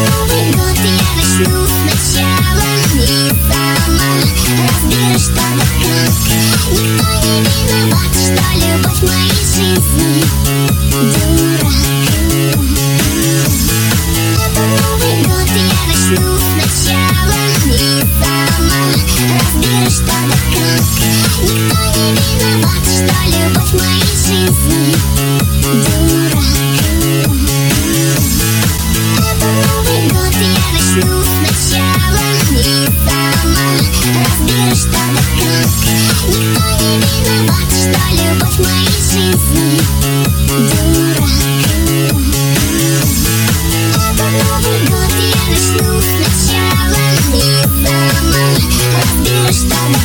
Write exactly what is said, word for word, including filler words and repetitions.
Новый год я начну сначала и сама разберу, что да как. Никто не виноват, что любовь моей жизни дурак. Это Новый год я начну сначала и сама разберу, что да как. Никто не виноват, что любовь моей жизни дурак. Это Новый год я начну сначала и сама разберу, что да как. Никто не виноват, что любовь моей жизни дурак. Это Новый год я начну сначала и сама разберу, что да